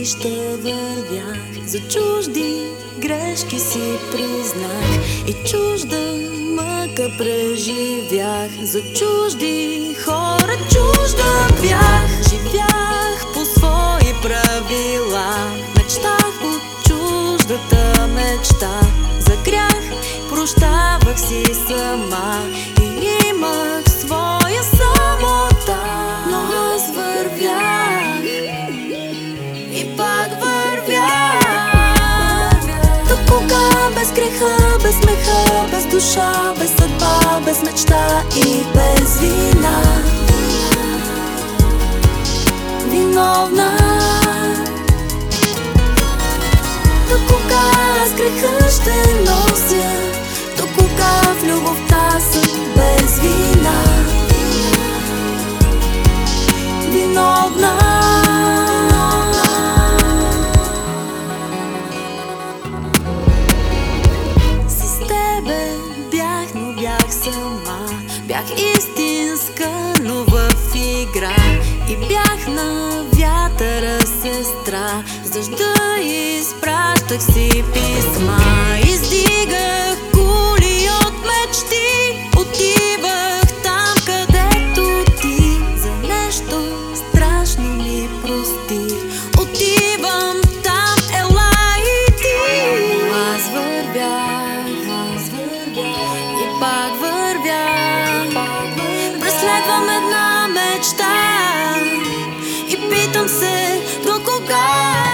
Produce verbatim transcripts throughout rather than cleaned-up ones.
пътища вървях, за чужди грешки си признах и чужда мъка преживях. За чужди хора чужда бях, живях по свои правила, мечтах от чуждата мечта. За грях прощавах си сама и имах своя самота. Но аз вървях и пак вървях. До кога без греха, без смеха, без душа, без съдба, без мечта и без вина? Виновна. До кога аз греха ще нося? До кога в любовта съм без вина? Виновна. С тебе бях, но бях сама. Бях истинска, но в игра. И бях на вятъра сестра. С дъжда изпращах си писма. Издигах кули от мечти. Отивах там, където ти за нещо страшно ми прости. Отивам там, ела и ти. Аз вървях, аз вървях и пак вървях. Преследвам една мечта и питам се до кога?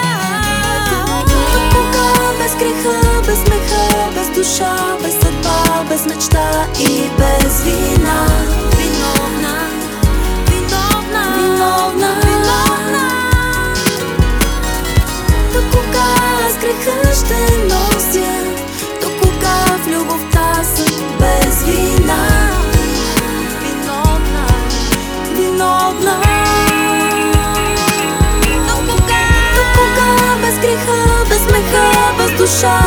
До кога без греха, без смеха, без душа, без съдба, без мечта и без вина? Виновна, виновна, виновна, виновна. До кога аз греха ще нося? До кога в любовта съм без вина? Виновна, виновна. До кога без греха, без смеха, без душа,